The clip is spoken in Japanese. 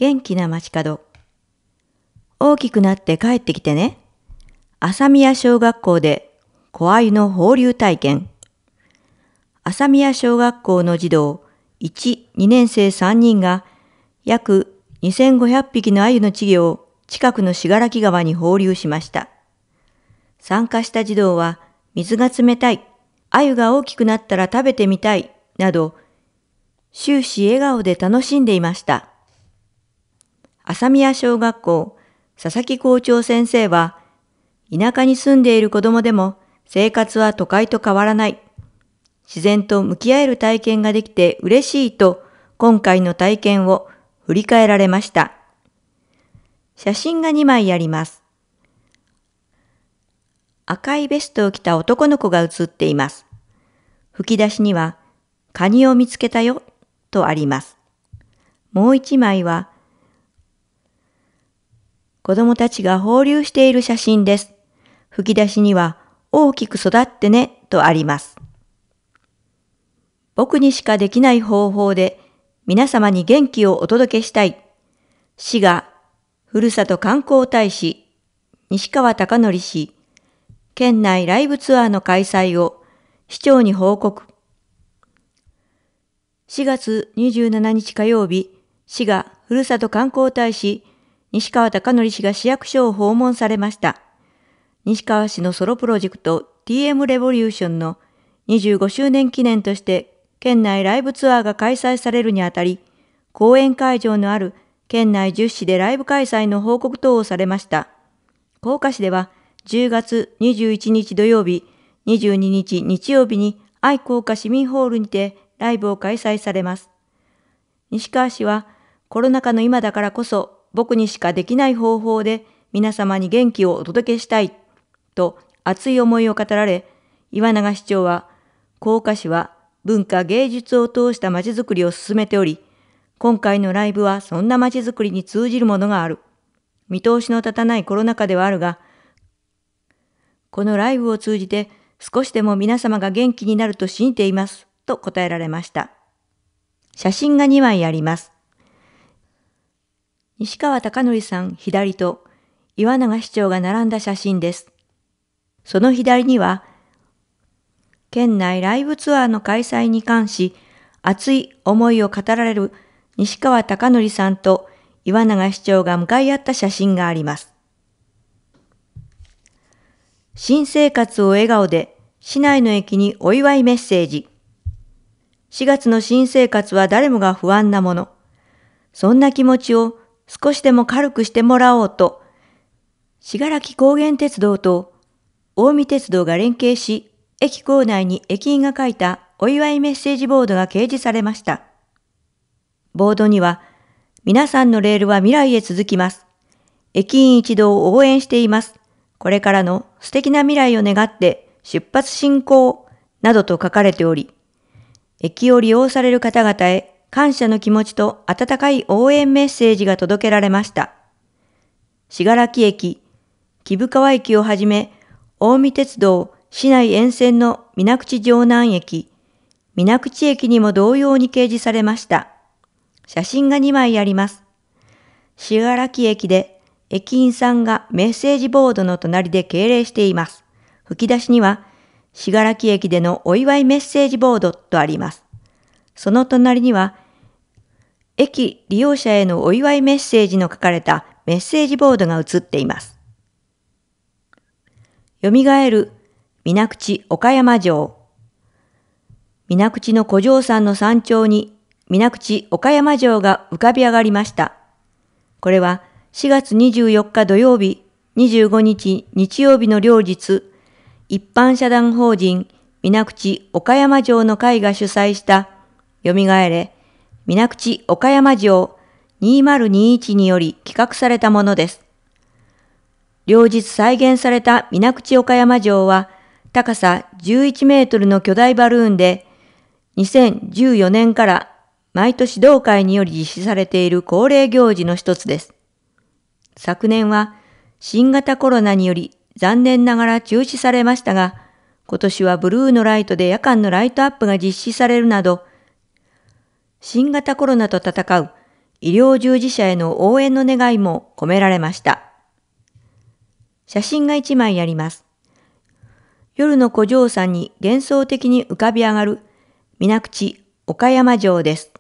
元気な街角。大きくなって帰ってきてね。朝宮小学校で小鮎の放流体験。朝宮小学校の児童1、2年生3人が約2500匹の鮎の稚魚を近くの信楽川に放流しました。参加した児童は水が冷たい、鮎が大きくなったら食べてみたいなど終始笑顔で楽しんでいました。朝宮小学校佐々木校長先生は、田舎に住んでいる子どもでも生活は都会と変わらない。自然と向き合える体験ができて嬉しいと今回の体験を振り返られました。写真が2枚あります。赤いベストを着た男の子が写っています。吹き出しには、カニを見つけたよとあります。もう1枚は、子供たちが放流している写真です。吹き出しには、大きく育ってねとあります。僕にしかできない方法で皆様に元気をお届けしたい。市がふるさと観光大使、西川貴教氏、県内ライブツアーの開催を市長に報告。4月27日火曜日、市がふるさと観光大使、西川貴教氏が市役所を訪問されました。西川氏のソロプロジェクト TM レボリューションの25周年記念として県内ライブツアーが開催されるにあたり、公演会場のある県内10市でライブ開催の報告等をされました。甲賀市では10月21日土曜日、22日日曜日に愛甲賀市民ホールにてライブを開催されます。西川氏はコロナ禍の今だからこそ僕にしかできない方法で皆様に元気をお届けしたいと熱い思いを語られ、岩永市長は甲賀市は文化芸術を通したまちづくりを進めており、今回のライブはそんなまちづくりに通じるものがある。見通しの立たないコロナ禍ではあるが、このライブを通じて少しでも皆様が元気になると信じていますと答えられました。写真が2枚あります。西川貴教さん左と岩永市長が並んだ写真です。その左には、県内ライブツアーの開催に関し、熱い思いを語られる西川貴教さんと岩永市長が向かい合った写真があります。新生活を笑顔で、市内の駅にお祝いメッセージ。4月の新生活は誰もが不安なもの。そんな気持ちを少しでも軽くしてもらおうと、信楽高原鉄道と近江鉄道が連携し、駅構内に駅員が書いたお祝いメッセージボードが掲示されました。ボードには、皆さんのレールは未来へ続きます。駅員一同を応援しています。これからの素敵な未来を願って出発進行などと書かれており、駅を利用される方々へ感謝の気持ちと温かい応援メッセージが届けられました。信楽駅、木生川駅をはじめ、近江鉄道市内沿線の水口城南駅、水口駅にも同様に掲示されました。写真が2枚あります。信楽駅で駅員さんがメッセージボードの隣で敬礼しています。吹き出しには、信楽駅でのお祝いメッセージボードとあります。その隣には、駅利用者へのお祝いメッセージの書かれたメッセージボードが写っています。よみがえる水口岡山城。水口の古城山の山頂に水口岡山城が浮かび上がりました。これは4月24日土曜日、25日日曜日の両日、一般社団法人水口岡山城の会が主催したよみがえれ水口岡山城2021により企画されたものです。両日再現された水口岡山城は高さ11メートルの巨大バルーンで2014年から毎年同会により実施されている恒例行事の一つです。昨年は新型コロナにより残念ながら中止されましたが、今年はブルーのライトで夜間のライトアップが実施されるなど、新型コロナと戦う医療従事者への応援の願いも込められました。写真が1枚あります。夜の古城山に幻想的に浮かび上がる水口岡山城です。